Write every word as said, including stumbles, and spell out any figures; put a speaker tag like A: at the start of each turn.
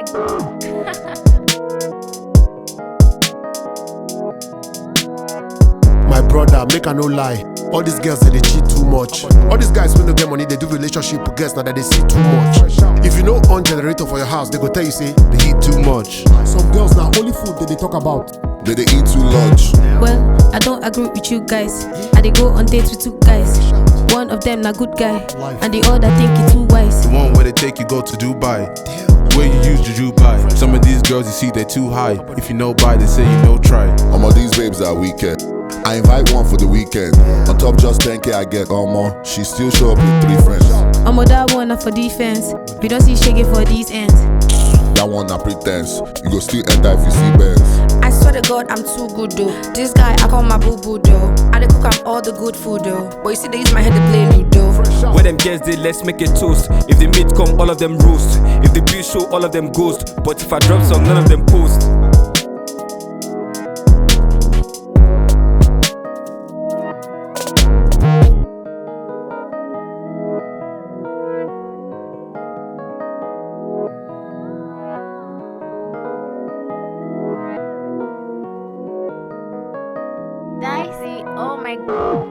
A: My brother, make I no lie. All these girls they, they cheat too much. All these guys when they get money, they do relationship with girls now that they see too much. If you know on generator for your house, they go tell you say they eat too much. Some girls now only food that they talk about.
B: They they eat too large.
C: Well, I don't agree with you guys. I they go on dates with two guys. One of them na good guy, and the other think he too wise.
D: The one where they take you go to Dubai. Where you use Juju buy. Some of these girls you see they too high. If you know buy, they say you know try.
B: All of these babes are wicked. I invite one for the weekend. On top just ten K I get all more. She still show up with three friends.
C: I'm a that one for defense. We don't see shaggy for these ends.
B: That one na pretense. You go still enter if you see Benz.
E: I swear to God, I'm too good though. This guy, I call my boo boo though. I dey cook am all the good food though. But you see, they use my head to play Ludo.
F: Where them girls they let's make it toast. If the meat come, all of them roast. If the beat show, all of them ghost. But if I drop song, none of them post.
G: Dicey, oh my god.